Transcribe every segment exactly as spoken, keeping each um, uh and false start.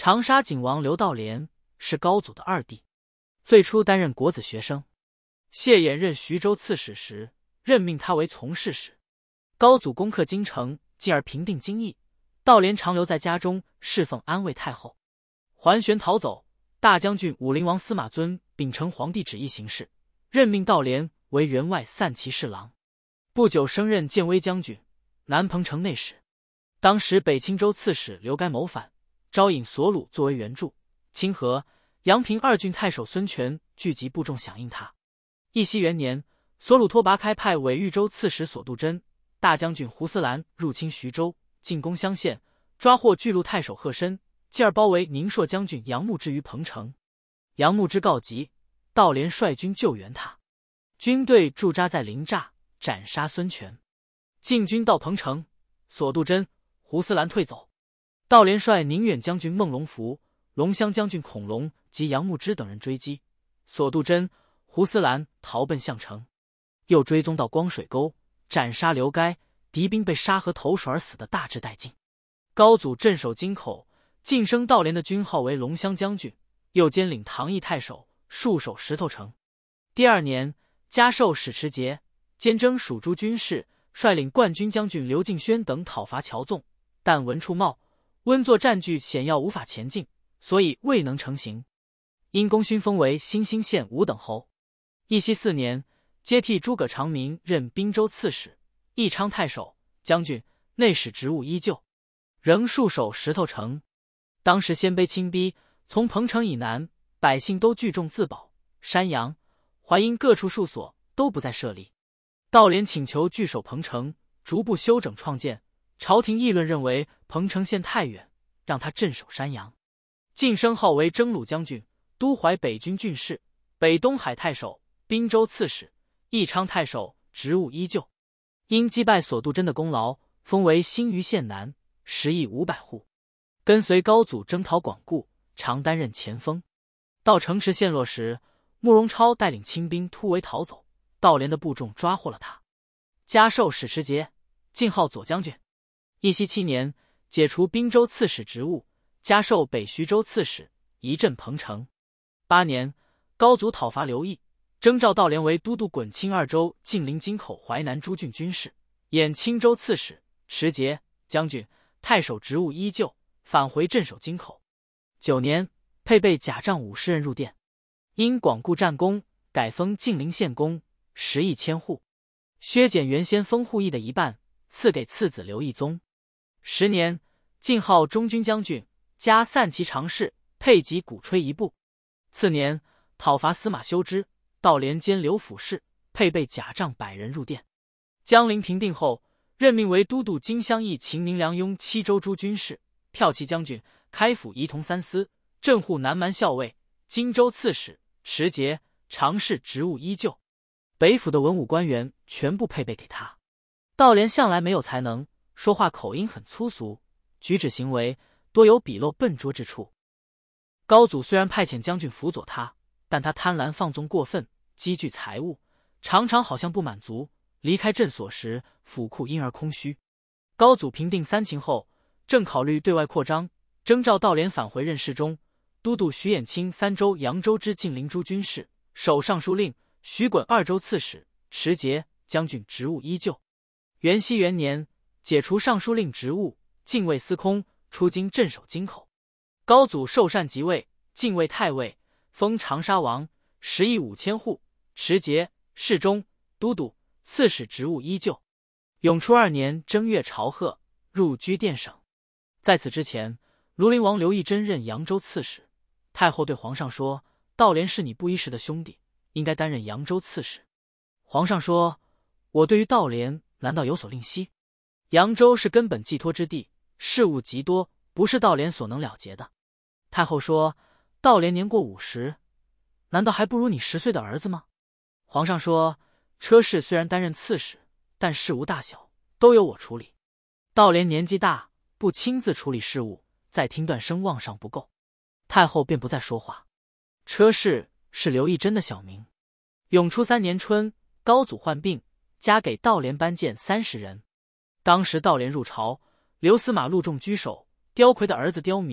长沙景王刘道廉是高祖的二弟，最初担任国子学生。谢衍任徐州刺史时，任命他为从事使。高祖攻克京城，进而平定京邑，道廉常留在家中侍奉安慰太后。桓玄逃走，大将军武陵王司马尊秉承皇帝旨意行事，任命道廉为员外散骑侍郎。不久升任建威将军、南彭城内史。当时北青州刺史刘该谋反，招引索鲁作为援助。清河、阳平二郡太守孙权聚集部众响应他。义熙元年，索鲁托拔开派伪豫州刺史索度真、大将军胡思兰入侵徐州，进攻襄县，抓获巨鹿太守贺申，继而包围宁朔将军杨牧之于彭城。杨牧之告急，道廉率军救援他，军队驻扎在临栅，斩杀孙权。进军到彭城，索度真、胡思兰退走。道廉率宁远将军孟龙福、龙骧将军孔龙及杨牧之等人追击，索度真、胡思兰逃奔项城，又追踪到光水沟，斩杀刘该，敌兵被沙河投水而死的大致殆尽。高祖镇守京口，晋升道廉的军号为龙骧将军，又兼领唐邑太守，戍守石头城。第二年，加授使持节，兼征蜀诸军事，率领冠军将军刘敬轩等讨伐乔纵，但文处茂、温作占据险要，无法前进，所以未能成行。因功勋封为新兴县五等侯。义熙四年，接替诸葛长民任滨州刺史、义昌太守、将军、内史职务依旧，仍戍守石头城。当时鲜卑侵逼，从彭城以南，百姓都聚众自保，山阳、淮阴各处戍所都不再设立。道廉请求据守彭城，逐步修整创建。朝廷议论认为彭城县太远，让他镇守山阳。晋升号为征虏将军、都淮北军郡事、北东海太守、滨州刺史、义昌太守，职务依旧。因击败索度真的功劳，封为新余县男，食邑五百户。跟随高祖征讨广固，常担任前锋。到城池陷落时，慕容超带领清兵突围逃走，道廉的部众抓获了他，加授使持节，晋号左将军。义熙七年，解除滨州刺史职务，加授北徐州刺史，移镇彭城。八年，高祖讨伐刘义，征召道廉为都督滚青二州、晋陵、京口、淮南诸郡军事，演青州刺史、持节、将军、太守职务依旧，返回镇守京口。九年，配备甲仗五十人入殿。因广固战功，改封晋陵县公，食邑千户，削减原先封户邑的一半，赐给次子刘义宗。十年，晋号中军将军，加散骑常侍，配给鼓吹一部。次年，讨伐司马修之，道廉兼留府事，配备甲仗百人入殿。江陵平定后，任命为都督荆襄邑秦宁梁雍七州诸军事，骠骑将军，开府仪同三司，镇护南蛮校尉，荆州刺史、持节、常侍职务依旧。北府的文武官员全部配备给他。道廉向来没有才能，说话口音很粗俗，举止行为多有鄙陋笨拙之处。高祖虽然派遣将军辅佐他，但他贪婪放纵过分，积聚财物，常常好像不满足，离开镇所时府库因而空虚。高祖平定三秦后，正考虑对外扩张，征召道廉返回任侍中，都督徐衍清三州、扬州之晋陵诸军事，守尚书令，徐滚二州刺史，持节、将军职务依旧。元熙元年，解除尚书令职务，禁卫司空，出京镇守京口。高祖授禅即位，禁卫太尉，封长沙王，食邑五千户，持节、侍中、都督、刺史职务依旧。永初二年正月朝贺，入居殿省。在此之前，庐陵王刘义真任扬州刺史。太后对皇上说，道廉是你不衣食的兄弟，应该担任扬州刺史。皇上说，我对于道廉难道有所吝惜？扬州是根本寄托之地，事务极多，不是道廉所能了结的。太后说，道廉年过五十，难道还不如你十岁的儿子吗？皇上说，车氏虽然担任刺史，但事无大小都由我处理。道廉年纪大，不亲自处理事务，再听断声望上不够。太后便不再说话。车氏是刘义真的小名。永初三年春，高祖患病，加给道廉班荐三十人。当时道廉入朝，刘司马陆仲居首，刁魁的儿子刁弥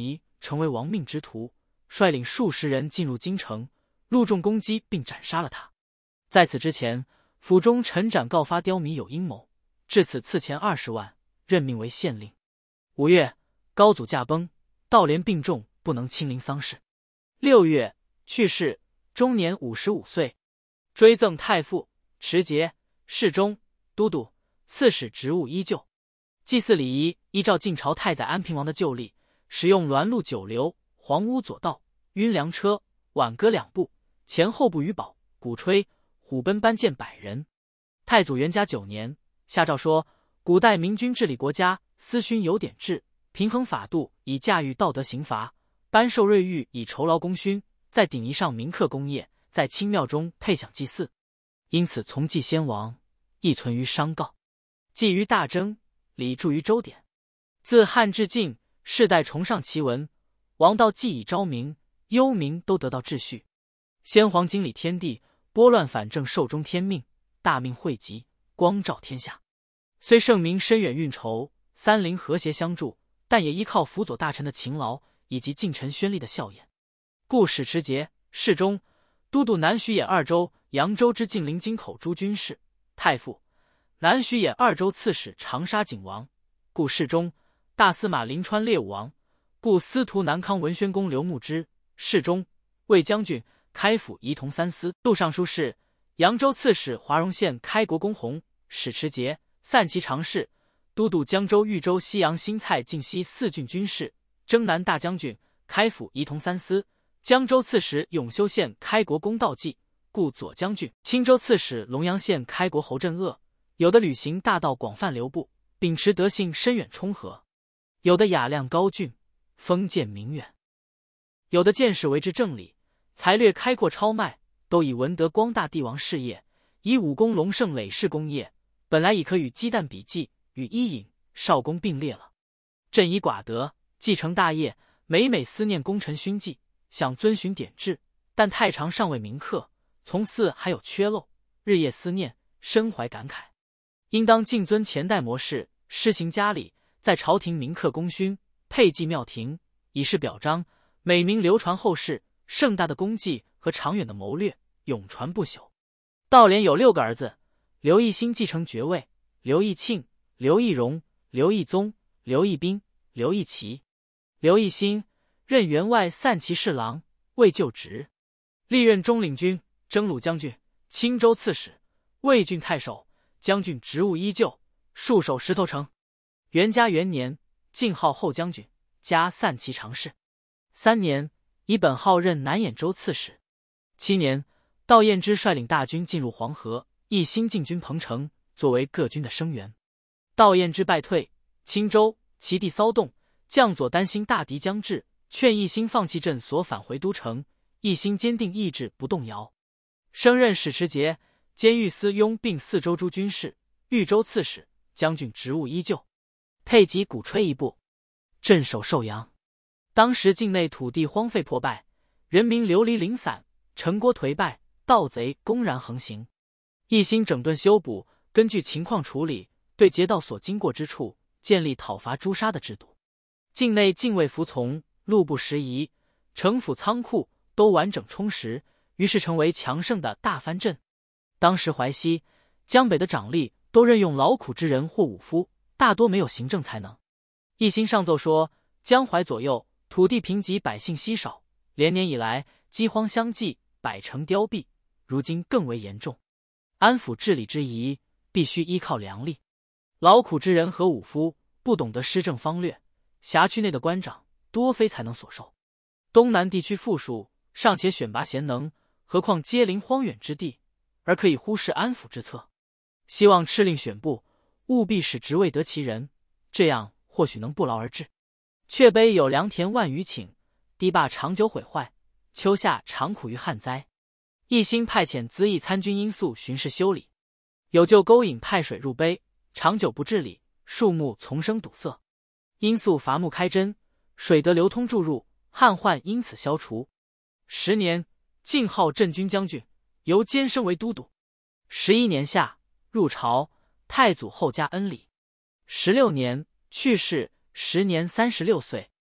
成为亡命之徒，率领数十人进入京城，路众攻击并斩杀了他。在此之前，府中陈展告发刁民有阴谋，至此赐钱二十万，任命为县令。五月，高祖驾崩，道廉病重，不能亲临丧事。六月，去世，终年五十五岁。追赠太傅、持节、侍中、都督、刺史职务依旧。祭祀礼仪依照晋朝太宰安平王的旧例，使用鸾鹿九流、黄屋左道、晕粮车、挽歌两部，前后部羽宝、鼓吹、虎贲班见百人。太祖元嘉九年，下诏说：古代明君治理国家，司勋有典制，平衡法度，以驾驭道德刑罚，颁授瑞誉以酬劳功勋，在鼎仪上铭刻功业，在清庙中配享祭祀。因此从祭先王，亦存于商告，祭于大征，礼著于周典。自汉至晋，世代崇尚其文，王道既以昭明，幽冥都得到秩序。先皇经理天地，拨乱反正，寿终天命，大命汇集，光照天下。虽圣明深远运筹，三陵和谐相助，但也依靠辅佐大臣的勤劳，以及近臣宣力的效验。故使持节、侍中、都督南徐兖二州、扬州之晋陵京口诸军事，太傅、南徐兖二州刺史长沙景王，故侍中、大司马临川列武王，故司徒南康文宣公刘牧之，侍中、卫将军、开府仪同三司、录尚书事，扬州刺史华容县开国公弘，使持节、散骑常侍，都督江州、豫州、西阳、新蔡、晋西四郡军事，征南大将军，开府仪同三司，江州刺史永修县开国公道济，故左将军、青州刺史龙阳县开国侯镇恶。有的履行大道广泛流布，秉持德性深远冲和；有的雅量高峻，封建明远；有的见识为之正理，才略开阔超迈，都以文德光大帝王事业，以武功隆盛累世功业。本来已可与鸡蛋比计，与伊尹、少公并列了。朕以寡德，继承大业，每每思念功臣勋绩，想遵循典制，但太常尚未铭刻，从祀还有缺漏，日夜思念，深怀感慨。应当尽遵前代模式，施行家礼，在朝廷铭刻功勋，配祭庙庭，以示表彰，美名流传后世。盛大的功绩和长远的谋略，永传不朽。道廉有六个儿子，刘义兴继承爵位，刘义庆、刘义荣、刘义宗、刘义斌、刘义奇。刘义兴任员外散骑侍郎，未就职，历任中领军、征虏将军、青州刺史、魏郡太守。将军职务依旧，戍守石头城。元嘉元年，晋号后将军，加散骑常侍。三年，以本号任南兖州刺史。七年，道彦之率领大军进入黄河，义兴进军彭城，作为各军的声援。道彦之败退，青州、齐地骚动，将佐担心大敌将至，劝义兴放弃镇所，返回都城。义兴坚定意志，不动摇，升任使持节。兼御司雍并四州诸军事，豫州刺史，将军职务依旧，配给鼓吹一部，镇守寿阳。当时境内土地荒废破败，人民流离零散，城郭颓败，盗贼公然横行。一心整顿修补，根据情况处理，对劫道所经过之处，建立讨伐诛杀的制度。境内禁卫服从，路不拾遗，城府仓库都完整充实，于是成为强盛的大藩镇。当时淮西、江北的长吏都任用劳苦之人或武夫，大多没有行政才能。一心上奏说，江淮左右土地贫瘠，百姓稀少，连年以来饥荒相继，百城凋敝，如今更为严重。安抚治理之宜，必须依靠良吏。劳苦之人和武夫不懂得施政方略，辖区内的官长多非才能所受。东南地区富庶，尚且选拔贤能，何况接邻荒远之地，而可以忽视安抚之策。希望敕令选部，务必使职位得其人，这样或许能不劳而治。却悲有良田万余顷，堤坝长久毁坏，秋夏常苦于旱灾。一心派遣资议参军殷素巡视修理，有就勾引派水入陂，长久不治理，树木丛生堵塞。殷素伐木开针，水得流通注入，旱患因此消除。十年，晋号镇军将军，由监升为都督。十一年夏，入朝，太祖后加恩礼。十六年去世，时年三十六岁。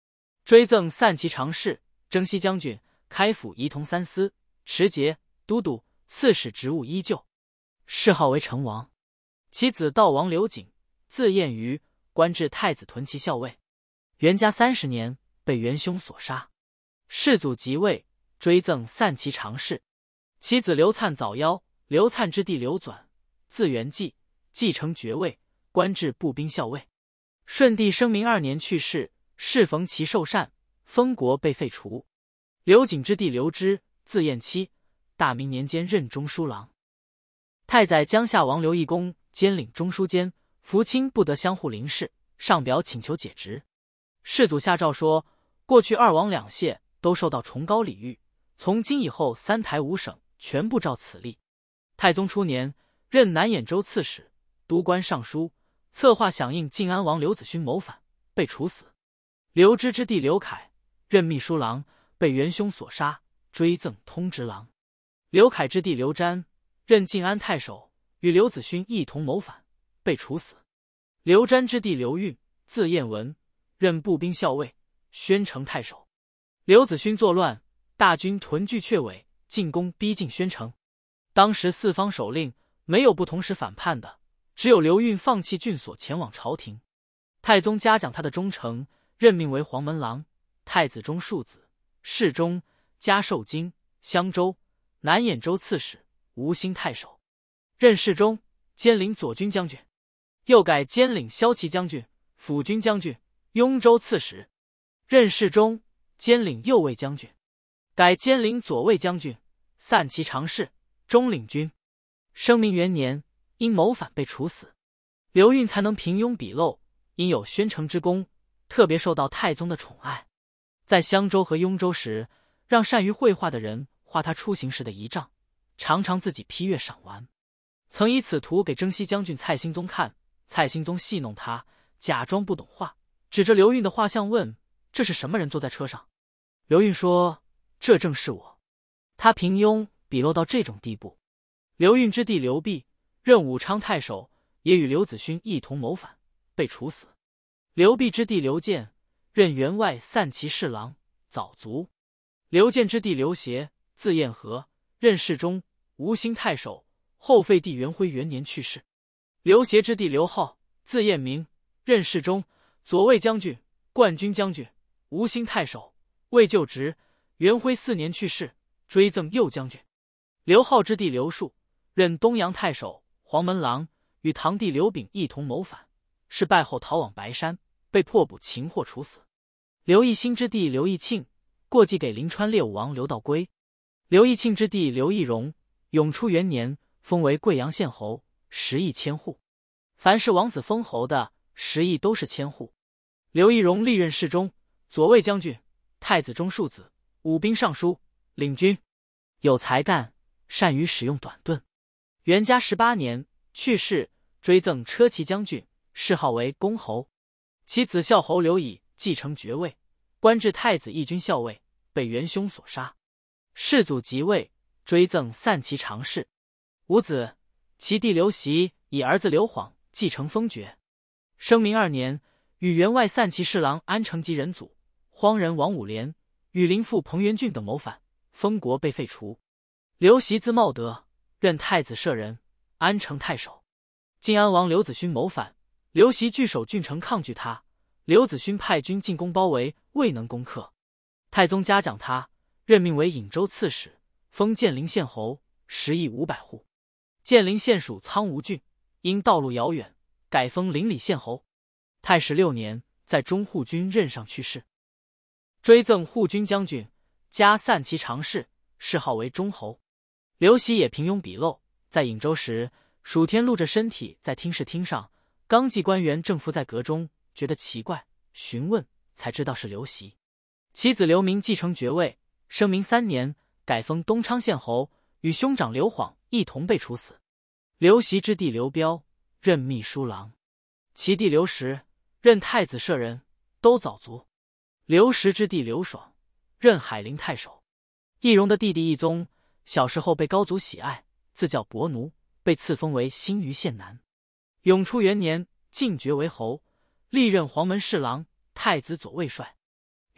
追赠散骑常侍、征西将军、开府仪同三司、持节、都督、刺史职务依旧，谥号为成王。其子悼王刘瑾，字彦瑜，官至太子屯骑校尉。元嘉三十年，被元凶所杀。世祖即位，追赠散骑常侍。其子刘粲早夭，刘粲之弟刘纂，字元济，继承爵位，官至步兵校尉。顺帝生明二年去世，适逢其寿禅，封国被废除。刘瑾之弟刘芝，字彦期，大明年间任中书郎。太宰江夏王刘义公兼领中书监，福卿不得相互邻事，上表请求解职。世祖下诏说，过去二王两谢都受到崇高礼遇，从今以后三台五省全部照此例。太宗初年，任南兖州刺史、都官尚书，策划响应晋安王刘子勋谋反，被处死。刘芝之弟刘凯任秘书郎，被元凶所杀，追赠通直郎。刘凯之弟刘瞻任晋安太守，与刘子勋一同谋反，被处死。刘瞻之弟刘运，字彦文，任步兵校尉，宣城太守。刘子勋作乱，大军屯聚阙尾，进攻逼近宣城。当时四方首令没有不同时反叛的，只有刘运放弃郡所前往朝廷。太宗嘉奖他的忠诚，任命为黄门郎、太子中庶子、侍中，加授京、襄州、南兖州刺史、吴兴太守，任侍中，兼领左军将军。又改兼领骁骑将军、辅军将军、雍州刺史，任侍中，兼领右卫将军。改兼领左卫将军、散骑常侍、中领军。生明元年，因谋反被处死。刘运才能平庸笔陋，因有宣城之功，特别受到太宗的宠爱。在襄州和雍州时，让善于绘画的人画他出行时的仪仗，常常自己批阅赏玩。曾以此图给征西将军蔡兴宗看，蔡兴宗戏弄他，假装不懂画，指着刘运的画像问：“这是什么人坐在车上？”刘运说：“这正是我。”他平庸笔陋到这种地步。刘运之弟刘弼任武昌太守，也与刘子勋一同谋反，被处死。刘弼之弟刘建任员外散骑侍郎，早卒。刘建之弟刘协，字彦和，任侍中、吴兴太守，后废帝元徽元年去世。刘协之弟刘浩，字彦明，任侍中、左卫将军、冠军将军、吴兴太守，未就职，元徽四年去世，追赠右将军。刘浩之弟刘树任东阳太守、黄门郎，与堂弟刘炳一同谋反，是败后逃往白山，被迫捕擒获处死。刘义兴之弟刘义庆过继给临川列武王刘道归。刘义庆之弟刘义荣永初元年封为贵阳县侯，十邑千户。凡是王子封侯的，十邑都是千户。刘义荣历任侍中、左卫将军、太子中庶子、武兵尚书、领军，有才干，善于使用短盾。元嘉十八年去世，追赠车骑将军，谥号为公侯。其子孝侯刘乙继承爵位，官至太子义军校尉，被元凶所杀。世祖即位，追赠散骑常侍。无子，其弟刘袭以儿子刘晃继承封爵。生明二年，与员外散骑侍郎安成吉人祖、荒人王武廉与邻父彭元俊等谋反，封国被废除。刘袭字茂德，任太子舍人、安成太守。晋安王刘子勋谋反，刘袭据守郡城抗拒他，刘子勋派军进攻包围，未能攻克。太宗嘉奖他，任命为颍州刺史，封建陵县侯，食邑五百户。建陵县属苍梧郡，因道路遥远，改封邻里县侯。太史六年，在中护军任上去世。追赠护军将军，加散骑常侍，谥号为中侯。刘袭也平庸笔陋，在颍州时，蜀天露着身体在听事厅上，刚记官员正伏在阁中，觉得奇怪，询问才知道是刘袭。其子刘明继承爵位，生明三年，改封东昌县侯，与兄长刘晃一同被处死。刘袭之弟刘彪任秘书郎，其弟刘石任太子舍人，都早卒。刘石之弟刘爽任海陵太守。易容的弟弟易宗小时候被高祖喜爱，自叫伯奴，被赐封为新余县男。永初元年进爵为侯，历任黄门侍郎、太子左卫帅。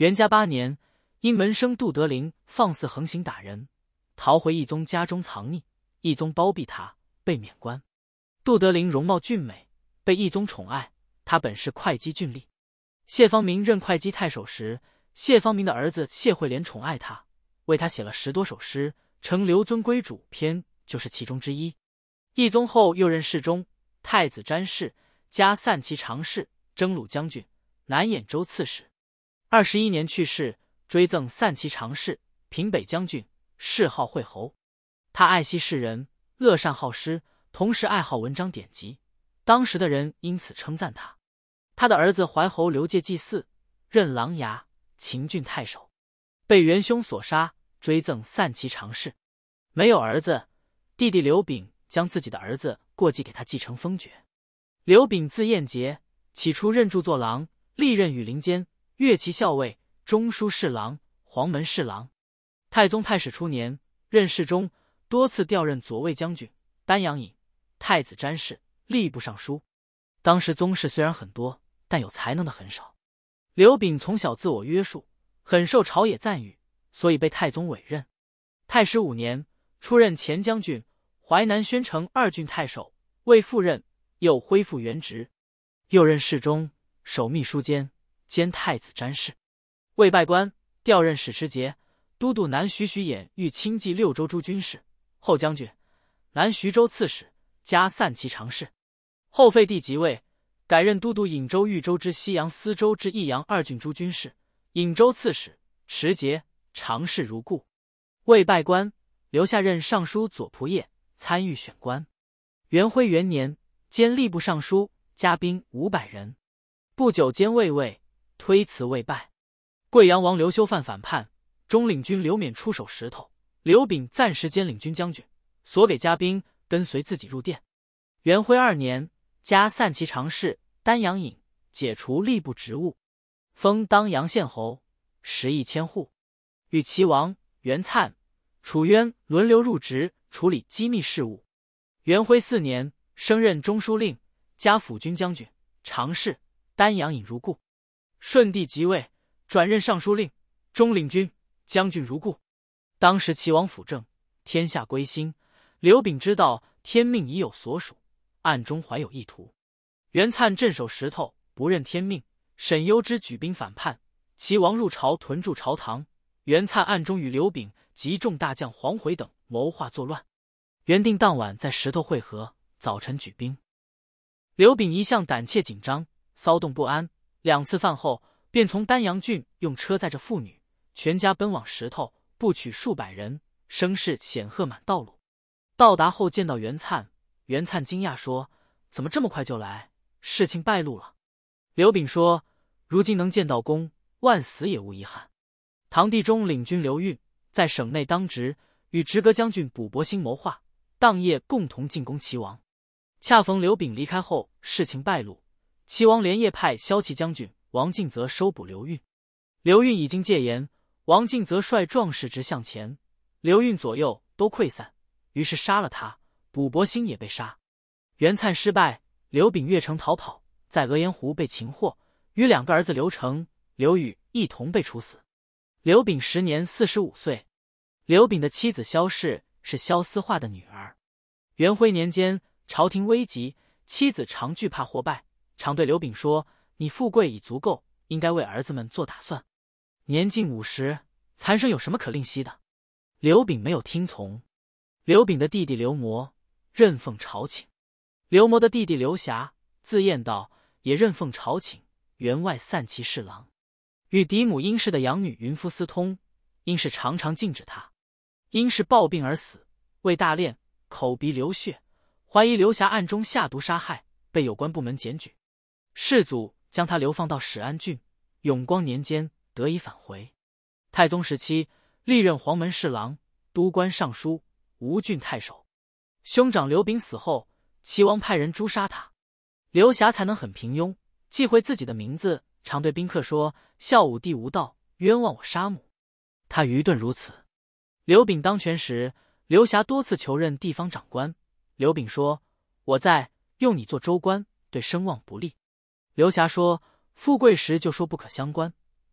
元嘉八年，因门生杜德林放肆横行打人，逃回义宗家中藏匿，义宗包庇他，被免官。杜德林容貌俊美，被义宗宠爱。他本是会稽郡吏。谢方明任会稽太守时，谢方明的儿子谢惠廉宠爱他，为他写了十多首诗，成《刘尊归主篇》就是其中之一。义宗后又任侍中、太子詹事，加散骑常侍、征虏将军、南兖州刺史。二十一年去世，追赠散骑常侍、平北将军，谥号惠侯。他爱惜世人，乐善好施，同时爱好文章典籍，当时的人因此称赞他。他的儿子怀侯刘介祭祀，任琅琊、秦郡太守，被元凶所杀，追赠散骑常侍。没有儿子，弟弟刘秉将自己的儿子过继给他继承封爵。刘秉字彦节，起初任著作郎，历任羽林监、乐骑校尉、中书侍郎、黄门侍郎。太宗太史初年，任侍中，多次调任左卫将军、丹阳尹、太子詹事、吏部尚书。当时宗室虽然很多，但有才能的很少。刘秉从小自我约束，很受朝野赞誉，所以被太宗委任。太史五年，出任前将军、淮南宣城二郡太守，未复任，又恢复原职。又任侍中、守秘书监，兼太子詹事。未拜官，调任史持节，都督南徐徐兖豫清冀六州诸军事，后将军，南徐州刺史，加散骑常侍。后废帝即位，改任都督颍州、豫州之西阳、司州至益阳二郡诸军事，颍州刺史、持节、常侍如故。未拜官，留下任尚书左仆射，参与选官。元徽元年，兼吏部尚书，加兵五百人。不久兼卫尉，推辞未拜。贵阳王刘修范反叛，中领军刘勉出手石头，刘秉暂时兼领军将军，所给加兵，跟随自己入殿。元徽二年，加散骑常侍、丹阳尹，解除吏部职务，封当阳县侯，食邑千户。与齐王、元粲、楚渊轮流入职，处理机密事务。元徽四年，升任中书令，加辅军将军、常侍、丹阳尹如故。顺帝即位，转任尚书令、中领军、将军如故。当时齐王辅政，天下归心。刘秉知道天命已有所属，暗中怀有意图。元粲镇守石头，不认天命。沈攸之举兵反叛，齐王入朝屯驻朝堂。元粲暗中与刘秉及众大将黄回等谋划作乱。原定当晚在石头会合，早晨举兵。刘秉一向胆怯紧张，骚动不安，两次饭后便从丹阳郡用车载着妇女全家奔往石头，部取数百人，声势显赫满道路。到达后见到元粲，元粲惊讶说：“怎么这么快就来？事情败露了。”刘秉说：“如今能见到公，万死也无遗憾。”唐帝中领军刘运在省内当值，与直阁将军卜伯兴谋划，当夜共同进攻齐王。恰逢刘秉离开后，事情败露，齐王连夜派骁骑将军王敬则收捕刘运。刘运已经戒严，王敬则率壮士直向前，刘运左右都溃散，于是杀了他，卜伯兴也被杀。元粲失败，刘秉越城逃跑，在鹅岩湖被擒获，与两个儿子刘成、刘宇一同被处死。刘秉时年四十五岁。刘秉的妻子萧氏是萧思化的女儿。元徽年间，朝廷危急，妻子常惧怕祸败，常对刘秉说：“你富贵已足够，应该为儿子们做打算。年近五十，残生有什么可吝惜的？”刘秉没有听从。刘秉的弟弟刘谟任奉朝请。刘谟的弟弟刘霞字彦道，也任奉朝请，员外散骑侍郎。与嫡母殷氏的养女云夫私通，殷氏常常禁止他。殷氏暴病而死，为大殓，口鼻流血，怀疑刘霞暗中下毒杀害，被有关部门检举。世祖将他流放到始安郡，永光年间得以返回。太宗时期，历任黄门侍郎、都官尚书、吴郡太守。兄长刘秉死后，齐王派人诛杀他。刘霞才能很平庸，忌讳自己的名字，常对宾客说：“孝武帝无道，冤枉我杀母。”他愚钝如此。刘秉当权时，刘霞多次求任地方长官。刘秉说：“我在，用你做州官，对声望不利。”刘霞说：“富贵时就说不可相关。”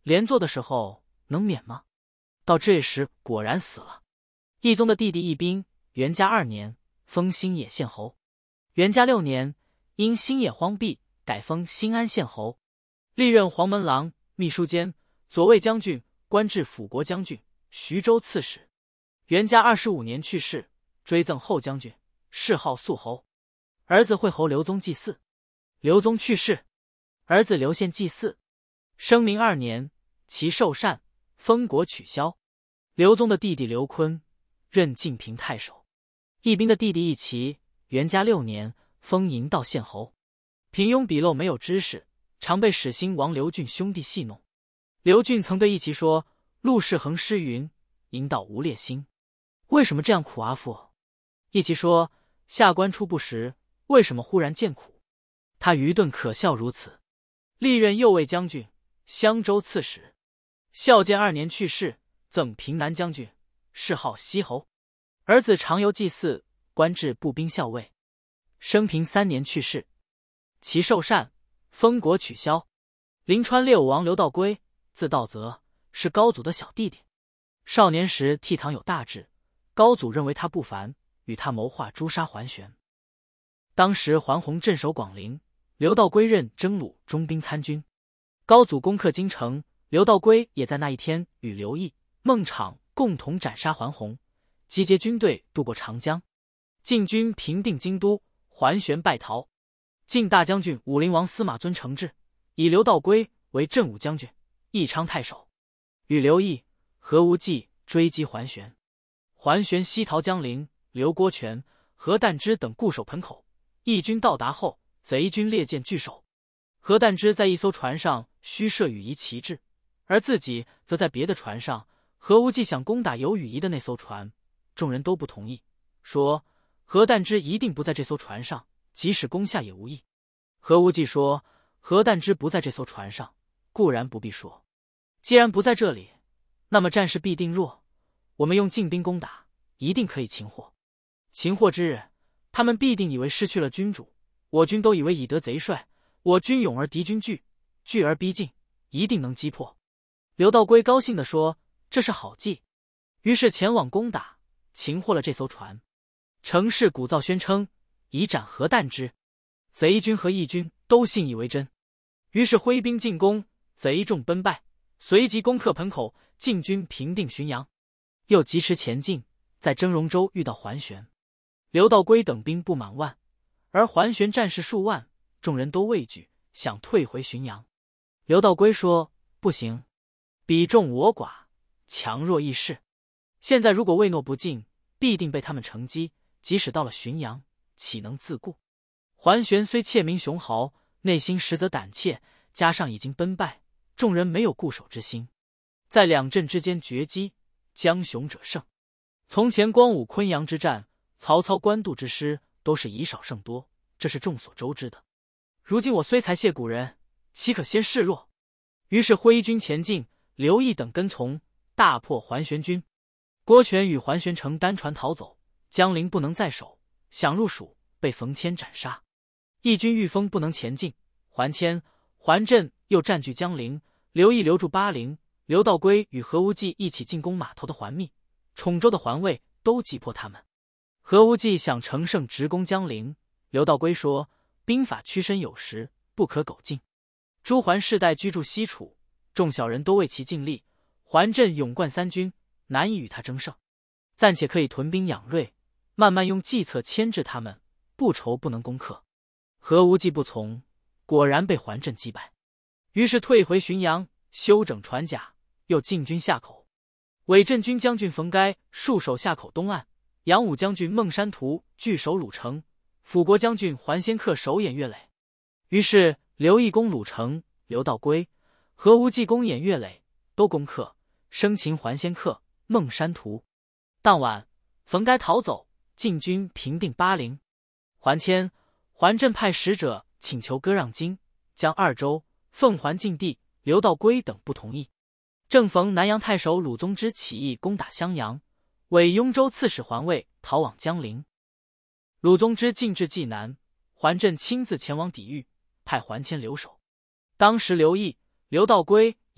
连坐的时候能免吗？到这时果然死了。懿宗的弟弟懿宾，元嘉二年封新野县侯，元嘉六年因新野荒僻，改封新安县侯，历任黄门郎、秘书监、左卫将军，官至辅国将军、徐州刺史。元嘉二十五年去世，追赠后将军，谥号肃侯。儿子惠侯刘宗祭祀，刘宗去世，儿子刘宪祭祀。生明二年，其受禅，封国取消。刘宗的弟弟刘坤任晋平太守。懿宾的弟弟懿齐，元嘉六年封营道县侯。平庸鄙陋，没有知识，常被始兴王刘俊兄弟戏弄。刘俊曾对懿齐说：“陆氏恒诗云，营道无烈心，为什么这样苦啊父？”懿齐说：“下官初不识，为什么忽然见苦？”他愚钝可笑如此。历任右卫将军、襄州刺史。孝建二年去世，赠平南将军，谥号西侯。儿子常游祭祀，官至步兵校尉。生平三年去世，其受禅，封国取消。临川列武王刘道归，字道泽，是高祖的小弟弟。少年时倜傥有大志，高祖认为他不凡，与他谋划诛杀桓玄。当时桓洪镇守广陵，刘道归任征虏中兵参军。高祖攻克京城，刘道归也在那一天与刘毅、孟昶共同斩杀桓洪，集结军队渡过长江。晋军平定京都，桓玄败逃。晋大将军武陵王司马尊承制，以刘道归为镇武将军、义昌太守，与刘毅、何无忌追击桓玄。桓玄西逃江陵，刘郭全、何旦之等固守盆口。义军到达后，贼军列舰拒守。何旦之在一艘船上虚设羽夷旗帜，而自己则在别的船上。何无忌想攻打有羽夷的那艘船，众人都不同意，说何旦之一定不在这艘船上，即使攻下也无益。何无忌说何旦之不在这艘船上，固然不必说，既然不在这里，那么战事必定弱，我们用进兵攻打，一定可以擒获。擒获之日，他们必定以为失去了君主，我军都以为已得贼帅，我军勇而敌军惧，惧而逼近，一定能击破。刘道归高兴地说：“这是好计。”于是前往攻打，擒获了这艘船。程氏鼓噪宣称，以斩何旦之。贼军和义军都信以为真，于是挥兵进攻，贼众奔败，随即攻克盆口，晋军平定浔阳，又疾驰前进，在征戎州遇到桓玄。刘道归等兵不满万，而桓玄战士数万，众人都畏惧，想退回浔阳。刘道归说：“不行，彼众我寡，强弱易势。现在如果畏诺不进，必定被他们乘机，即使到了浔阳，岂能自固？”桓玄虽切名雄豪，内心实则胆怯，加上已经奔败，众人没有固守之心，在两阵之间决击，将雄者胜。从前光武昆阳之战，曹操官渡之师都是以少胜多，这是众所周知的。如今我虽才谢古人，岂可先示弱？于是挥军前进，刘毅等跟从，大破桓玄军。郭全与桓玄乘单船逃走，江陵不能再守，想入蜀，被冯谦斩杀。义军遇风不能前进，桓谦、桓震又占据江陵，刘毅留住巴陵，刘道归与何无忌一起进攻码头的桓密、宠州的桓魏，都击破他们。何无忌想乘胜直攻江陵，刘道归说：“兵法屈身有时，不可苟进。朱桓世代居住西楚，众小人都为其尽力，桓震勇冠三军，难以与他争胜。暂且可以屯兵养锐，慢慢用计策牵制他们，不愁不能攻克。”何无忌不从，果然被桓震击败。于是退回浔阳，修整船甲，又进军夏口。伪镇军将军冯该戍守夏口东岸，杨武将军孟山图据守鲁城，辅国将军桓仙客守偃月垒。于是刘毅攻鲁城，刘道归、何无忌攻偃月垒，都攻克，生擒桓仙客、孟山图。当晚，冯该逃走，晋军平定巴陵。桓谦、桓震派使者请求割让京、将二州，奉还晋地，刘道归等不同意。正逢南阳太守鲁宗之起义攻打襄阳，委雍州刺史桓魏逃往江陵。鲁宗之进至济南，桓震亲自前往抵御，派桓谦留守。当时刘毅、刘道归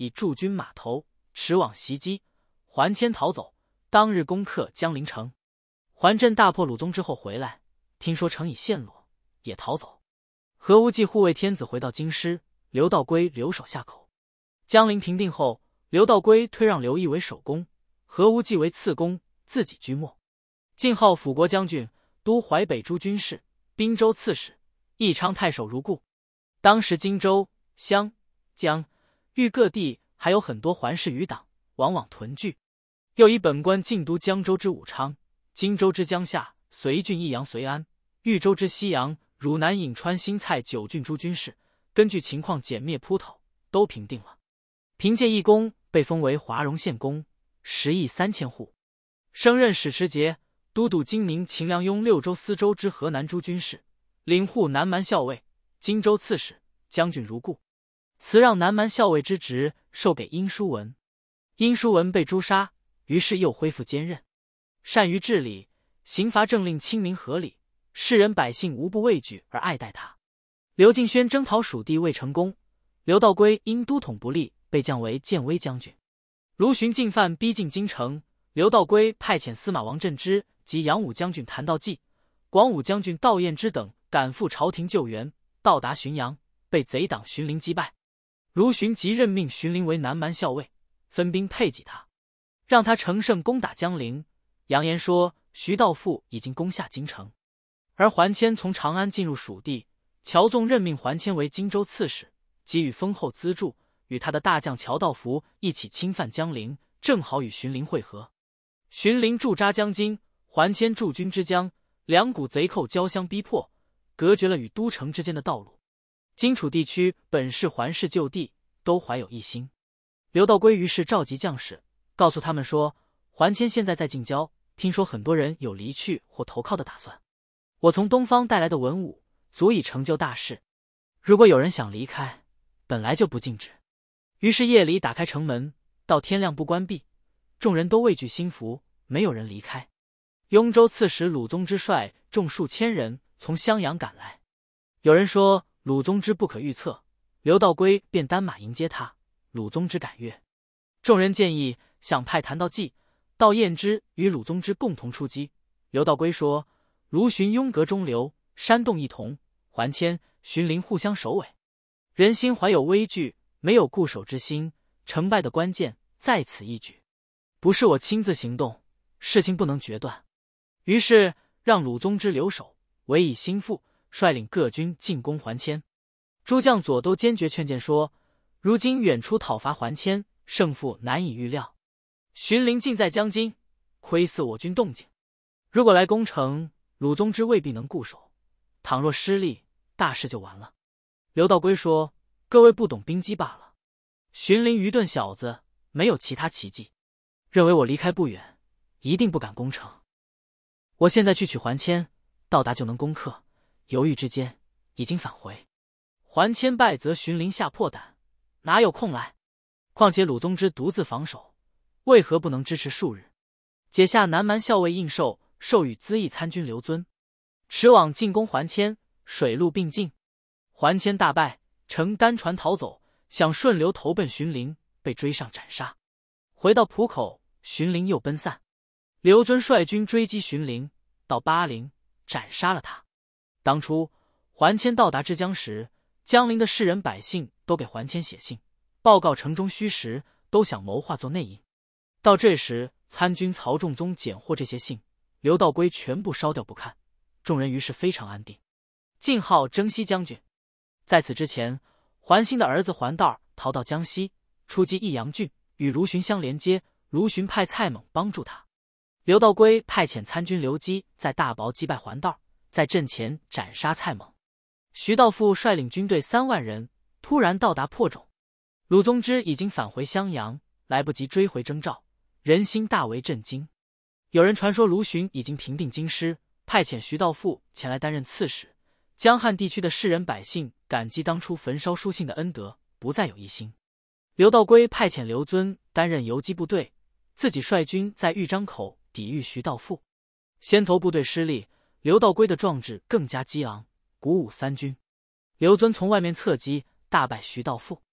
以驻军码头，驰往袭击。桓谦逃走，当日攻克江陵城。桓震大破鲁宗之后回来，听说城已陷落，也逃走。何无忌护卫天子回到京师，刘道归留守下口。江陵平定后，刘道归推让刘毅为守公，何无忌为次公，自己居末。晋号辅国将军、都淮北诸军事、滨州刺史、义昌太守如故。当时荆州、襄、江、豫各地还有很多桓氏余党，往往屯聚。又以本官进都江州之武昌、荆州之江夏、随郡益阳、随安、豫州之西阳、汝南颍川、新蔡九郡诸军事，根据情况歼灭扑讨，都平定了。凭借一功，被封为华容县公，十亿三千户。升任使持节、都督荆宁、秦梁、雍六州、司州之河南诸军事，领护南蛮校尉、荆州刺史、将军如故。辞让南蛮校尉之职，授给殷叔文。殷叔文被诛杀，于是又恢复兼任。善于治理，刑罚政令清明合理，世人百姓无不畏惧而爱戴他。刘敬轩征讨蜀地未成功，刘道归因都统不利，被降为建威将军。卢循进犯逼近京城，刘道归派遣司马王镇之及扬武将军谭道济、广武将军道彦之等赶赴朝廷救援，到达浔阳，被贼党荀林击败。卢循即任命荀林为南蛮校尉，分兵配给他，让他乘胜攻打江陵，扬言说徐道富已经攻下京城。而桓谦从长安进入蜀地，乔纵任命桓谦为荆州刺史，给予丰厚资助，与他的大将乔道福一起侵犯江陵，正好与荀林会合。荀林驻扎江津，桓谦驻军之江，两股贼寇交相逼迫，隔绝了与都城之间的道路。荆楚地区本是桓氏旧地，都怀有一心。刘道归于是召集将士，告诉他们说，桓谦现在在近郊，听说很多人有离去或投靠的打算。我从东方带来的文武，足以成就大事。如果有人想离开，本来就不禁止。于是夜里打开城门，到天亮不关闭，众人都畏惧心服，没有人离开。雍州刺史鲁宗之率众数千人从襄阳赶来。有人说鲁宗之不可预测，刘道归便单马迎接他，鲁宗之敢悦。众人建议想派谭道济、道彦之与鲁宗之共同出击。刘道归说，卢循雍阁中流，山洞一同，桓谦、荀林互相首尾，人心怀有危惧，没有固守之心，成败的关键在此一举。不是我亲自行动，事情不能决断。于是让鲁宗之留守，委以心腹，率领各军进攻桓谦。诸将左都坚决劝谏说，如今远出讨伐桓谦，胜负难以预料。荀林近在江津，窥伺我军动静，如果来攻城，鲁宗之未必能固守，倘若失利，大事就完了。刘道归说，各位不懂兵机罢了。荀林愚钝小子，没有其他奇技，认为我离开不远，一定不敢攻城。我现在去取桓谦，到达就能攻克，犹豫之间已经返回。桓谦败则荀林吓破胆，哪有空来？况且鲁宗之独自防守，为何不能支持数日？解下南蛮校尉印绶，授予资议参军刘遵，驰往进攻桓谦，水陆并进。桓谦大败，乘单船逃走，想顺流投奔荀林，被追上斩杀。回到浦口，荀林又奔散。刘遵率军追击荀林，到巴陵斩杀了他。当初桓谦到达之江时，江陵的士人百姓都给桓谦写信，报告城中虚实，都想谋划做内应。到这时，参军曹仲宗捡获这些信，刘道归全部烧掉不看，众人于是非常安定。晋号征西将军。在此之前，桓兴的儿子桓道逃到江西，出击益阳郡，与卢循相连接。卢循派蔡猛帮助他。刘道归派遣参军刘基在大雹击败桓道，在阵前斩杀蔡猛。徐道富率领军队三万人突然到达破冢，鲁宗之已经返回襄阳，来不及追回征召，人心大为震惊。有人传说卢循已经平定京师，派遣徐道富前来担任刺史。江汉地区的士人百姓感激当初焚烧书信的恩德，不再有异心。刘道归派遣刘遵担任游击部队，自己率军在豫章口抵御徐道富。先头部队失利，刘道归的壮志更加激昂，鼓舞三军。刘遵从外面侧击，大败徐道富。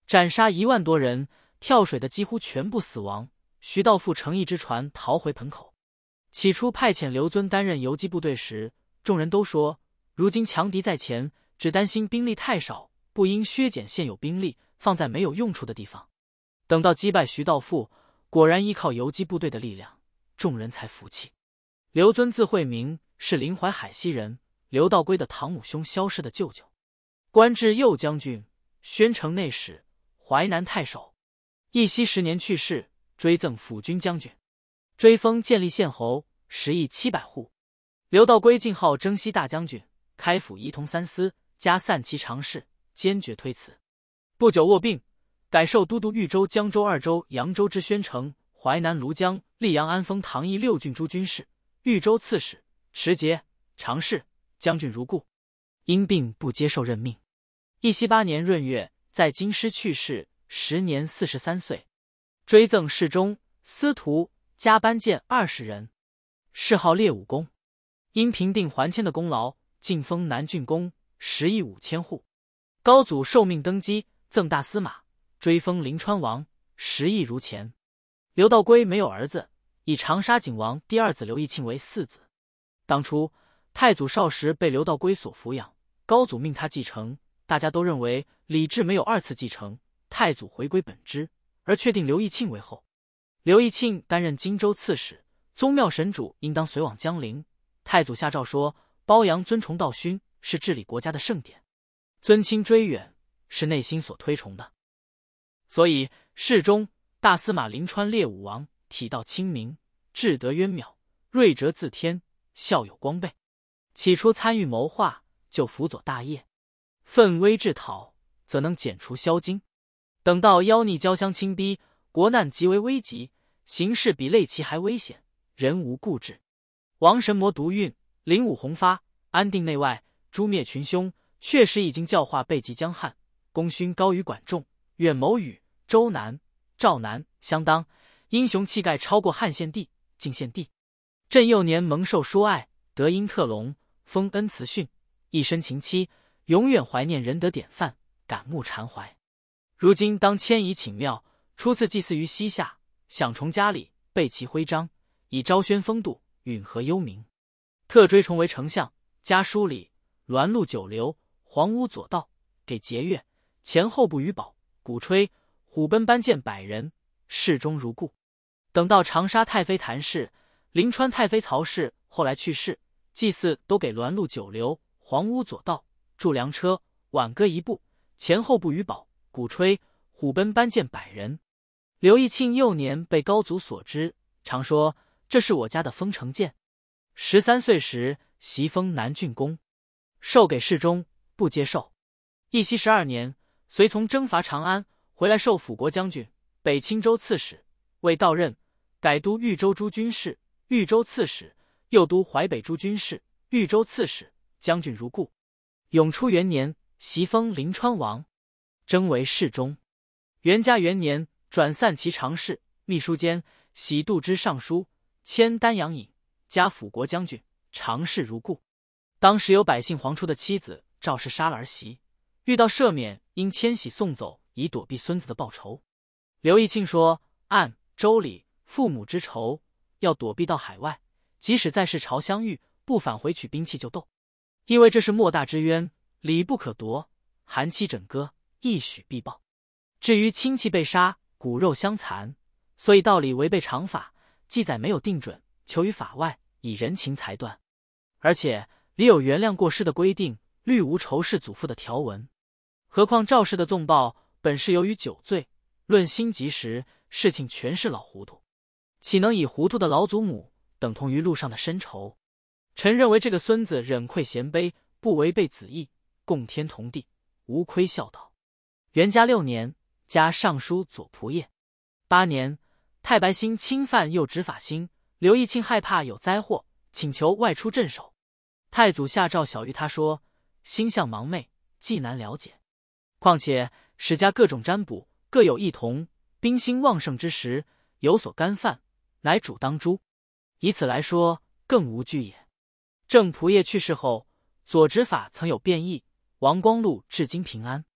斩杀一万多人，跳水的几乎全部死亡。徐道富乘一只船逃回盆口。起初派遣刘遵担任游击部队时，众人都说，如今强敌在前，只担心兵力太少，不应削减现有兵力，放在没有用处的地方。等到击败徐道富，果然依靠游击部队的力量，众人才服气。刘遵字惠明，是临淮海西人，刘道规的堂母兄萧氏的舅舅，官至右将军、宣城内史、淮南太守。义熙十年去世，追赠辅军将军，追封建立县侯，食邑七百户。刘道规进号征西大将军，开府仪同三司，加散骑常侍，坚决推辞。不久卧病，改授都督豫州、江州二州、扬州知宣城、淮南庐江、溧阳安丰唐邑六郡诸军事、豫州刺史、持节、常侍、将军如故。因病不接受任命。义熙八年闰月，在京师去世，时年四十三岁。追赠侍中、司徒，加班监二十人，谥号列武公。因平定还迁的功劳，晋封南郡公，食邑五千户。高祖受命登基，赠大司马，追封临川王，食邑如前。刘道规没有儿子，以长沙景王第二子刘义庆为嗣子。当初太祖少时被刘道规所抚养，高祖命他继承，大家都认为李治没有二次继承，太祖回归本支，而确定刘义庆为后。刘义庆担任荆州刺史，宗庙神主应当随往江陵。太祖下诏说，褒扬尊崇道勋，是治理国家的盛典，尊亲追远，是内心所推崇的。所以世中大司马临川列武王体道清明，智德渊渺，睿哲自天，孝有光备。起初参与谋划，就辅佐大业，奋威治讨，则能剪除宵禁。等到妖逆交相侵逼，国难极为危急，形势比类齐还危险，人无固志。王神魔独运，灵武弘发，安定内外，诛灭群凶，确实已经教化备极江汉，功勋高于管仲、远谋与、周南、赵南相当，英雄气概超过汉献帝、晋献帝。朕幼年蒙受殊爱，得因特隆，封恩慈训，一身勤妻，永远怀念仁德典范，感慕禅怀。如今当迁移寝庙，初次祭祀于西夏，享崇家里，备其徽章，以昭宣风度，允和幽冥。特追崇为丞相，加书礼，銮路九流，黄屋左道，给节钺，前后部余宝，鼓吹，虎贲班见百人，侍中如故。等到长沙太妃谭氏、临川太妃曹氏后来去世，祭祀都给銮路九流，黄屋左道，驻粮车，挽歌一部，前后部余宝，鼓吹，虎贲班见百人。刘义庆幼年被高祖所知，常说这是我家的封城剑。十三岁时袭封南郡公，授给侍中，不接受。义熙十二年，随从征伐长安，回来授辅国将军、北青州刺史，未到任，改都豫州诸军事、豫州刺史，又都淮北诸军事、豫州刺史，将军如故。永初元年，袭封临川王，征为侍中。元嘉元年，转散骑常侍、秘书监，喜度支尚书，迁丹阳尹，加辅国将军，常侍如故。当时有百姓黄初的妻子赵氏杀了儿媳，遇到赦免，因迁徙送走，以躲避孙子的报仇。刘义庆说，按周礼，父母之仇，要躲避到海外，即使在世朝相遇，不返回取兵器就斗，因为这是莫大之冤，礼不可夺，含妻枕歌，一许必报。至于亲戚被杀，骨肉相残，所以道理违背常法，记载没有定准，求于法外，以人情裁断。而且里有原谅过失的规定，律无仇视祖父的条文。何况赵氏的纵暴本是由于酒醉，论心急时，事情全是老糊涂，岂能以糊涂的老祖母等同于路上的深仇？臣认为这个孙子忍愧贤卑，不违背子意，共天同地，无亏孝道。元嘉六年，加尚书左仆射。八年，太白星侵犯右执法星，刘义庆害怕有灾祸，请求外出镇守。太祖下诏晓谕他说，星象盲昧，既难了解，况且史家各种占卜各有异同，兵星旺盛之时，有所干犯，乃主当诛。以此来说，更无惧也。郑仆射去世后，左执法曾有变异，王光禄至今平安。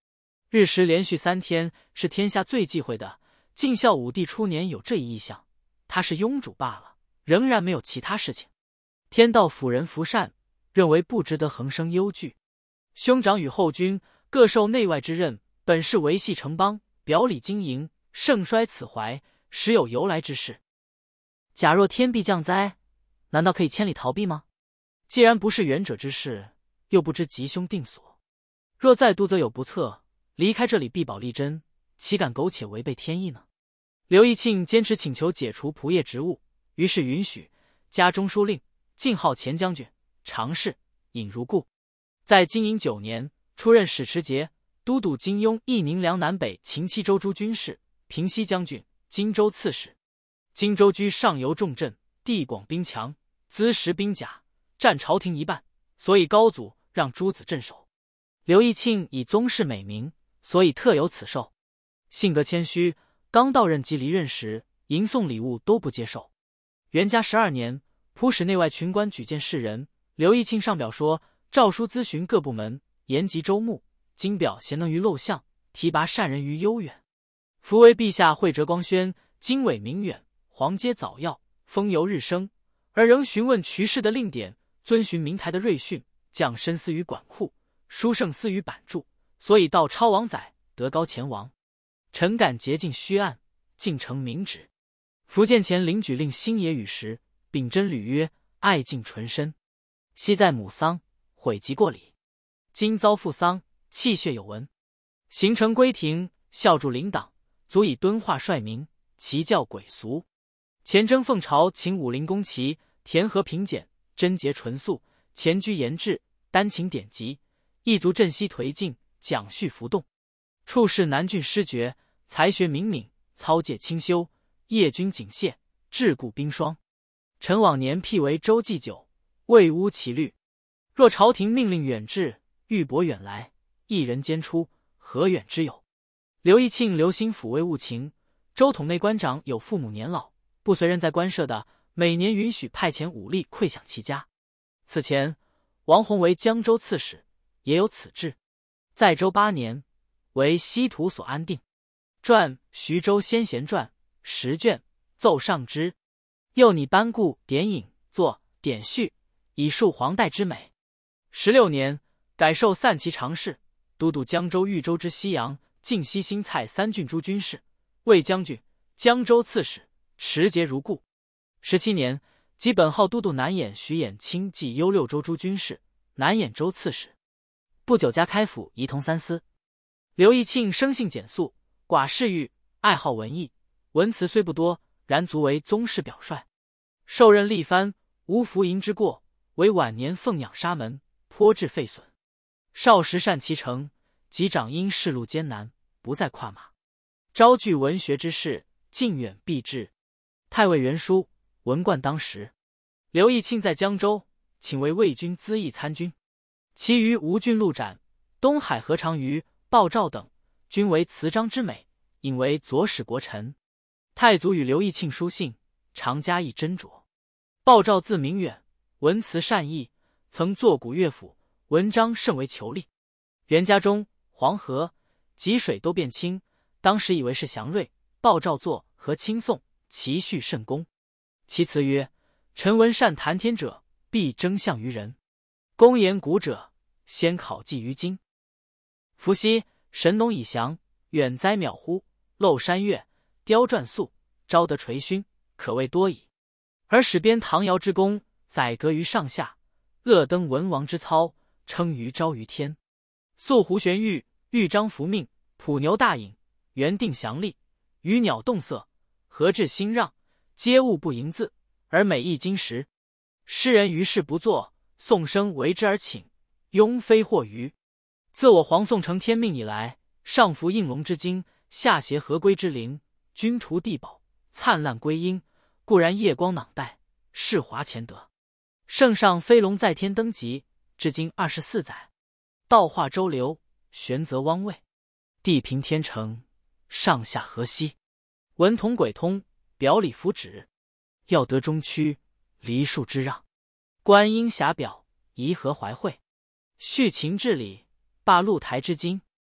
日食连续三天，是天下最忌讳的。晋孝武帝初年有这一异象，他是庸主罢了，仍然没有其他事情。天道辅人福善，认为不值得横生忧惧。兄长与后君各受内外之任，本是维系城邦，表里经营，盛衰此怀，实有由来之事。假若天必降灾，难道可以千里逃避吗？既然不是远者之事，又不知吉凶定所，若再督则有不测，离开这里必保利贞，岂敢苟且违背天意呢？刘义庆坚持请求解除仆业职务，于是允许，加中书令，进号前将军，常侍，隐如故。在经营九年，出任史持节、都督金庸、义宁、梁南北秦七州诸军事、平西将军、荆州刺史。荆州居上游重镇，地广兵强，资实兵甲，占朝廷一半，所以高祖让诸子镇守。刘义庆以宗室美名，所以特有此授。性格谦虚，刚到任及离任时，迎送礼物都不接受。元嘉十二年，普使内外群官举荐士人，刘义庆上表说，诏书咨询各部门，言及周目，今表贤能于陋巷，提拔善人于悠远。夫为陛下惠折光宣，经纬明远，皇阶早耀，风由日升，而仍询问渠氏的令典，遵循明台的瑞训，降深思于管库，书圣思于版注，所以到超王载，德高前王。臣敢竭尽虚案，尽成明旨。福建前领举令星野与时，秉真履约，爱敬纯深。昔在母丧，悔及过礼，今遭父丧，气血有闻。行程归庭，孝助领党，足以敦化率民，其教鬼俗。前征奉朝，请武林公旗，田和平简，贞洁纯素，前居严治，丹勤典籍，一足振西颓进，讲叙浮动。处事南郡失爵，才学敏敏，操戒清修，业军警械，治固冰霜。臣往年辟为周祭酒，未污其律。若朝廷命令远至，玉帛远来，一人间出，何远之有？刘义庆留心抚慰务情，州统内官长有父母年老，不随任在官舍的，每年允许派遣武力馈饷其家。此前，王弘为江州刺史，也有此制。在州八年，为西土所安定。传徐州先贤传十卷，奏上之。又拟颁固典引，作典序，以述黄代之美。十六年，改授散骑常侍，都督江州、豫州之西阳、晋西新蔡三郡诸军事，卫将军、江州刺史，持节如故。十七年，即本号都督南兖、徐兖清冀幽六州诸军事，南兖州刺史。不久加开府仪同三司。刘义庆生性简素，寡嗜欲，爱好文艺，文辞虽不多，然足为宗室表率。受任历藩，无服营之过，为晚年奉养沙门，颇致废损。少时善骑乘，及长因仕路艰难，不再跨马。招聚文学之士，近远避之。太尉袁书、文冠当时。刘义庆在江州，请为魏军资议参军。其余吴郡陆展、东海何长瑜、鲍照等，均为词章之美，引为左使国臣。太祖与刘义庆书信，常加以斟酌。鲍照字明远，文辞善意，曾作古乐府，文章甚为遒丽。元嘉中，黄河、济水都变清，当时以为是祥瑞，鲍照作和清颂，其序甚工。其词曰：臣闻善谈天者，必争相于人；公言古者，先考记于今。伏羲、神农以降，远哉渺乎！漏山岳，雕篆素，昭德垂勋，可谓多矣。而始编唐尧之功，载阁于上下；乐登文王之操，称于昭于天。素胡玄玉，豫章伏命，普牛大隐，原定祥历，鱼鸟动色，何至兴让，皆物不盈字，而美意金石。诗人于是不作，宋生为之而请，庸非或余。自我黄宋承天命以来，上服应龙之精，下挟合归之灵，君图地宝，灿烂归阴，固然夜光囊带，世华前德。圣上飞龙在天登极，至今二十四载。道化周流，玄泽汪卫，地平天成，上下合兮。文同轨通，表里符指，要得中区，梨树之让。观音峡表，颐和怀惠，续秦治理，罢露台之经。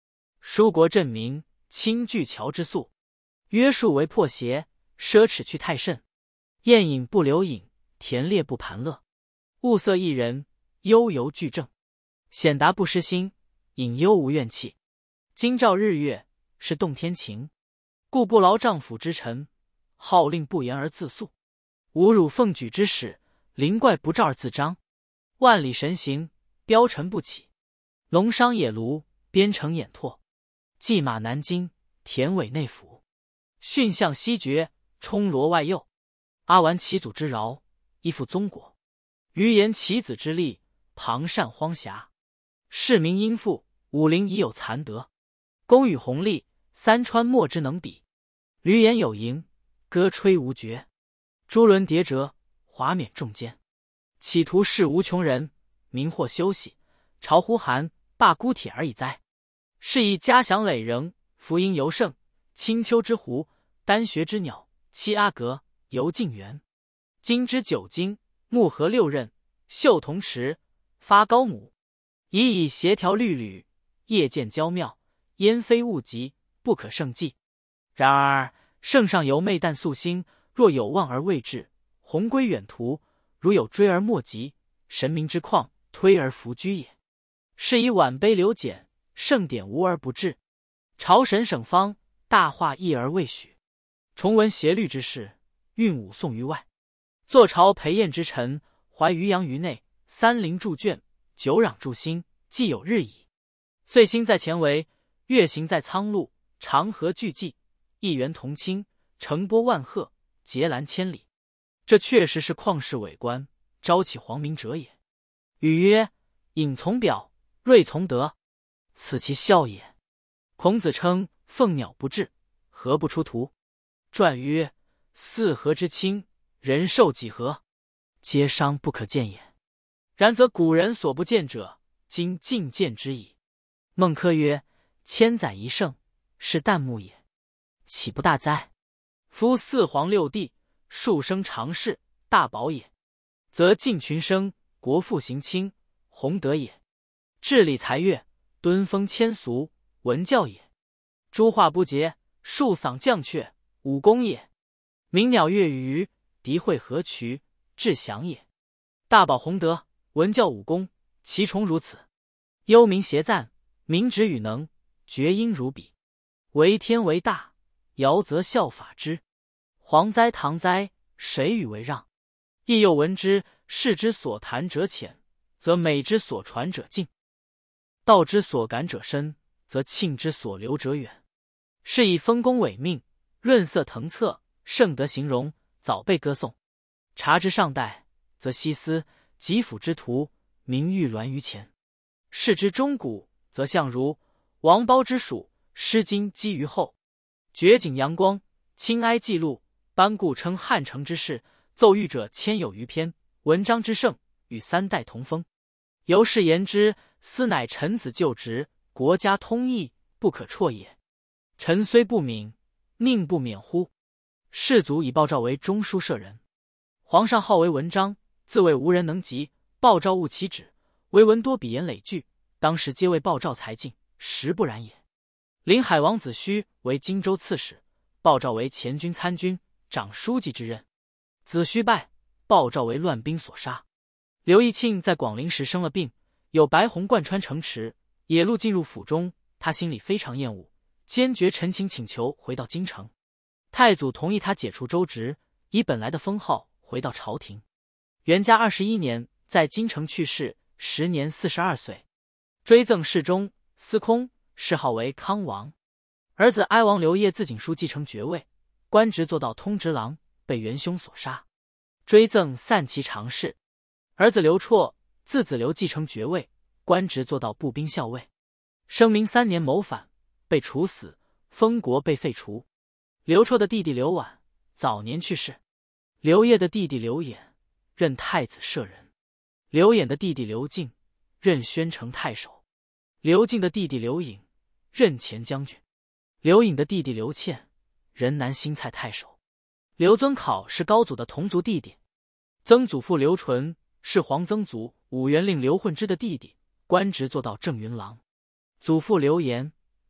书国振民，清巨乔之粟。约束为破邪，奢侈去太甚。宴饮不留饮，田猎不盘乐。物色一人，悠游具正。显达不失心，隐忧无怨气。今照日月，是动天晴。故不劳丈府之臣，号令不言而自肃。侮辱奉举之使，灵怪不召而自彰。万里神行，标尘不起。龙商野庐，边城掩拓。骑马南京，田尾内府。驯象西绝，冲罗外右。阿丸其祖之饶，依附宗国。余言其子之力，旁善荒峡。市民殷富，武陵已有残德。功与弘历，三川莫之能比。闾阎有盈，歌吹无绝。诸轮叠折，华冕重肩。企图视无穷人，民或休息。朝呼寒，罢孤铁而已哉。是以嘉祥累仍，福音尤盛。青丘之狐，丹穴之鸟，七阿阁，游晋园。金之九经，木合六刃，绣铜池，发高母。以以协调律吕，夜见娇妙，焉非物极，不可胜计。然而圣上犹昧淡素心，若有望而未至，鸿归远途，如有追而莫及，神明之旷，推而弗居也。是以晚卑流简，盛典无而不至。朝神省方，大化议而未许。重文协律之事，运武颂于外。坐朝陪宴之臣，怀渔阳于内。三陵铸卷，九壤铸心，既有日矣。岁星在前围，月行在苍路。长河巨济，一元同清，澄波万壑，截拦千里。这确实是旷世伟观，昭启皇明者也。语曰：隐从表，睿从德，此其效也。孔子称凤鸟不至，何不出图？传曰：四合之清，人寿几何？皆伤不可见也。然则古人所不见者，今尽见之矣。孟轲曰：千载一圣，是旦暮也，岂不大哉？夫四皇六帝，数生常侍，大宝也，则敬群生，国富行轻，弘德也。治理财乐，敦风谦俗，文教也。诸化不竭，数嗓降阙，武功也。鸣鸟乐鱼，涤秽河渠，至祥也。大宝弘德，文教武功，其重如此。幽冥谐赞，民直与能，厥音如彼。为天为大，尧则效法之。黄哉唐哉，谁与为让？亦又闻之，士之所谈者浅，则美之所传者近；道之所感者深，则庆之所留者远。是以丰功伟命，润色腾册，圣德形容，早被歌颂。察之上代，则西斯吉甫之徒，名誉鸾于前；视之中古，则相如王褒之属，诗经积于后。绝景阳光，清哀记录，班固称汉成之事，奏谕者千有余篇。文章之盛，与三代同风。由是言之，斯乃臣子就职，国家通义，不可辍也。臣虽不敏，宁不免乎？世祖以鲍照为中书舍人，皇上号为文章，自谓无人能及，鲍照误其旨，为文多笔言累句，当时皆为鲍照才尽，实不然也。临海王子虚为荆州刺史，鲍照为前军参军，掌书记之任。子虚败，鲍照为乱兵所杀。刘义庆在广陵时生了病，有白虹贯穿城池，野鹿进入府中，他心里非常厌恶，坚决陈情请求回到京城。太祖同意他解除州职，以本来的封号回到朝廷。元嘉二十一年，在京城去世，时年四十二岁。追赠侍中、司空，谥号为康王。儿子哀王刘烨自景书继承爵位，官职做到通直郎，被元凶所杀。追赠散骑常侍。儿子刘绰字子刘继承爵位，官职做到步兵校尉。生明三年谋反，被处死，封国被废除。刘绰的弟弟刘婉早年去世。刘烨的弟弟刘演任太子舍人。刘演的弟弟刘敬任宣城太守。刘敬的弟弟刘颖任前将军。刘颖的弟弟刘倩任南新蔡太守。刘曾考是高祖的同族弟弟。曾祖父刘纯是皇曾祖武元令刘混之的弟弟，官职做到正云郎。祖父刘延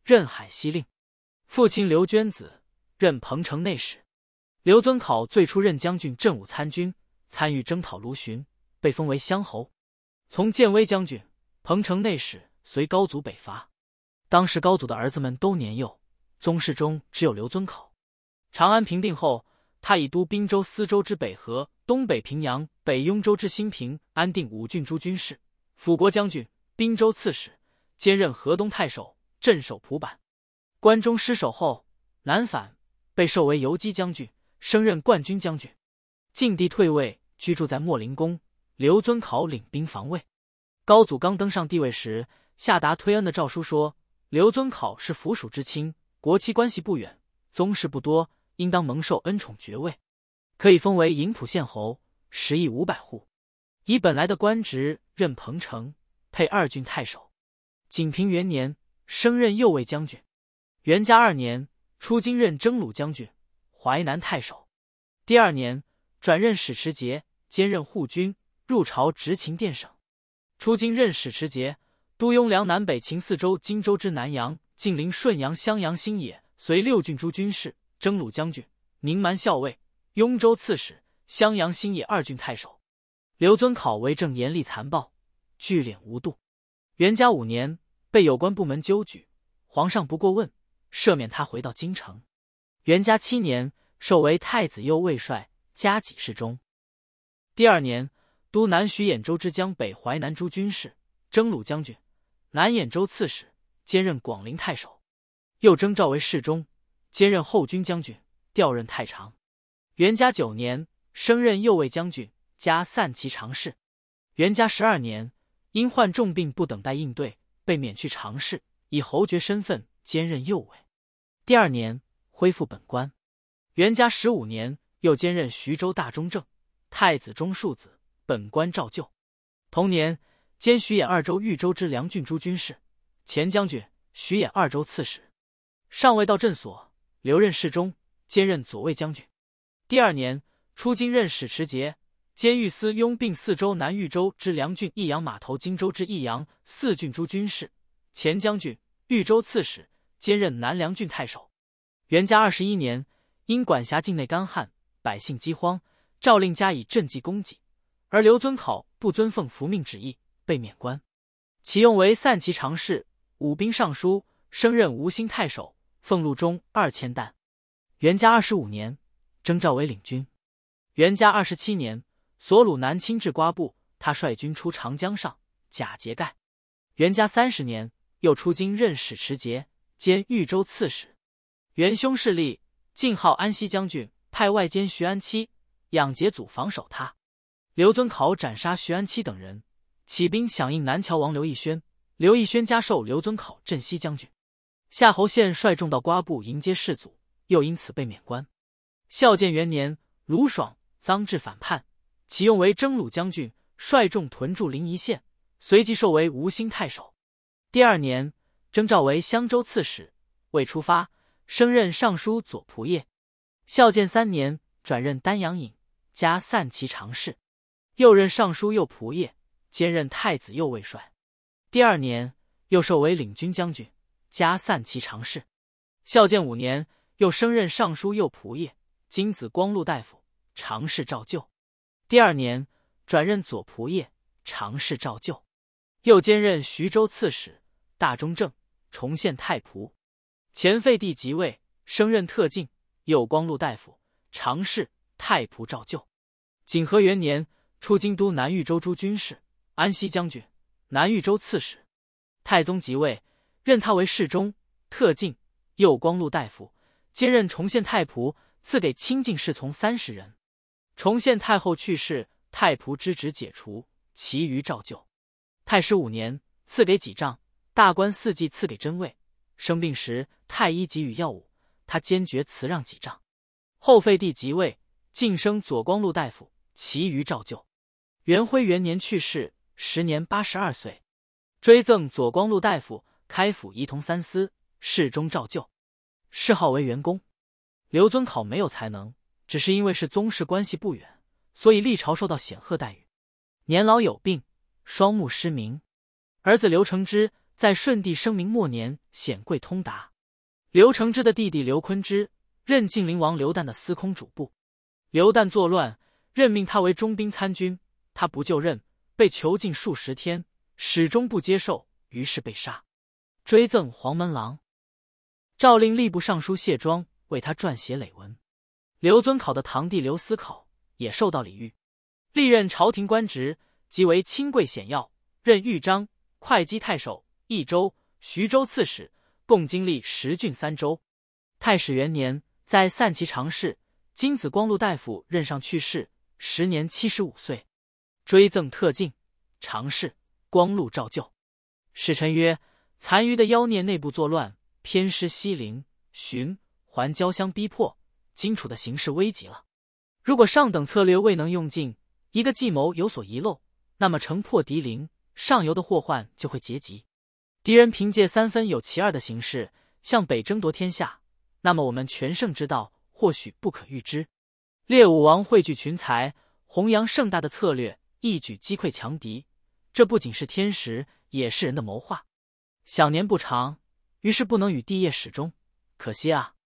任海西令。父亲刘涓子，任彭城内史。刘遵考最初任将军镇武参军，参与征讨卢循，被封为乡侯。从建威将军、彭城内史，随高祖北伐。当时高祖的儿子们都年幼，宗室中只有刘遵考。长安平定后，他以都滨州、司州之北河、东北平阳、北雍州之新平，安定五郡诸军事，辅国将军、滨州刺史，兼任河东太守，镇守蒲坂。关中失守后，南返，被授为游击将军，升任冠军将军。晋帝退位，居住在秣陵宫，刘遵考领兵防卫。高祖刚登上帝位时，下达推恩的诏书说，刘遵考是府属之亲，国戚关系不远，宗室不多，应当蒙受恩宠爵位，可以封为营浦县侯，食邑五百户，以本来的官职任彭城，配二郡太守。景平元年，升任右卫将军。元嘉二年，出京任征虏将军、淮南太守。第二年，转任使持节，兼任护军，入朝执勤殿省。出京任使持节，都雍凉南北秦四州荆州之南阳、晋陵、顺阳、襄阳、新野，随六郡诸军事，征虏将军、宁蛮校尉、雍州刺史、襄阳、新野二郡太守。刘遵考为政严厉残暴，聚敛无度。元嘉五年，被有关部门纠举，皇上不过问，赦免他回到京城。元嘉七年，授为太子右卫帅，加给事中。第二年，都南徐兖州之江北淮南诸军事，征虏将军、南兖州刺史，兼任广陵太守。又征召为侍中，兼任后军将军，调任太常。元嘉九年，升任右卫将军，加散骑常侍。元嘉十二年，因患重病不等待应对，被免去常侍，以侯爵身份兼任右卫。第二年，恢复本官。元嘉十五年，又兼任徐州大中正、太子中庶子，本官照旧。同年，兼徐兖二州、豫州之梁郡诸军事，前将军、徐兖二州刺史。上尉到镇所，留任侍中，兼任左卫将军。第二年，出京任使持节，兼御司雍并四州南豫州之梁郡、益阳码头、荆州之益阳四郡诸军事，前将军、豫州刺史，兼任南梁郡太守。元嘉二十一年，因管辖境内干旱，百姓饥荒，诏令加以赈济供给，而刘遵考不遵奉服命旨意，被免官。启用为散骑常侍、武兵尚书，升任吴兴太守，俸禄中二千担。元嘉二十五年，征召为领军。元嘉二十七年，所虏南侵至瓜埠，他率军出长江上，假节盖。元嘉三十年，又出京任使持节，兼豫州刺史。元凶势力，晋号安西将军，派外监徐安期、养节祖防守他。刘遵考斩杀徐安期等人，起兵响应南谯王刘义宣。刘义宣加授刘遵考镇西将军。夏侯宪率众到瓜埠迎接世祖，又因此被免官。孝建元年，卢爽、臧质反叛，启用为征虏将军，率众屯驻临沂县，随即授为吴兴太守。第二年，征召为襄州刺史，未出发，升任尚书左仆射。孝建三年，转任丹阳尹，加散骑常侍，又任尚书右仆射，兼任太子右卫帅。第二年，又授为领军将军，加散骑常侍。孝建五年，又升任尚书右仆射，金子光禄大夫，常侍照旧。第二年，转任左仆射，常侍照旧。又兼任徐州刺史、大中正、崇县太仆。前废帝即位，升任特进、右光禄大夫、常侍、太仆照旧。景和元年，出京都南豫州诸军事，安西将军、南豫州刺史。太宗即位，任他为侍中、特进、右光禄大夫，兼任崇县太仆，赐给亲近侍从三十人。崇县太后去世，太仆之职解除，其余照旧。太师五年，赐给己丈，大官四季赐给真尉。生病时，太医给予药物，他坚决辞让己丈。后废帝即位，晋升左光禄大夫，其余照旧。元徽元年去世，时年八十二岁。追赠左光禄大夫，开府仪同三司，侍中照旧。谥号为元公。刘遵考没有才能，只是因为是宗室关系不远，所以历朝受到显赫待遇。年老有病，双目失明。儿子刘承之在顺帝声明末年显贵通达。刘承之的弟弟刘坤之任晋灵王刘旦的司空主簿。刘旦作乱，任命他为中兵参军，他不就任，被囚禁数十天，始终不接受，于是被杀。追赠黄门郎。诏令吏部尚书谢庄为他撰写累文。刘遵考的堂弟刘思考也受到礼遇，历任朝廷官职，即为清贵显要，任豫章、会稽太守、益州、徐州刺史，共经历十郡三州。太始元年，在散骑常侍、金子光禄大夫任上去世，时年七十五岁。追赠特进、常侍、光禄照旧。使臣曰：残余的妖孽内部作乱，偏师西陵、寻、还交相逼迫，荆楚的形势危急了。如果上等策略未能用尽，一个计谋有所遗漏，那么城破敌陵，上游的祸患就会结集。敌人凭借三分有其二的形势向北争夺天下，那么我们全胜之道或许不可预知。列武王汇聚群才，弘扬盛大的策略，一举击溃强敌，这不仅是天时，也是人的谋划。享年不长，于是不能与帝业始终，可惜啊！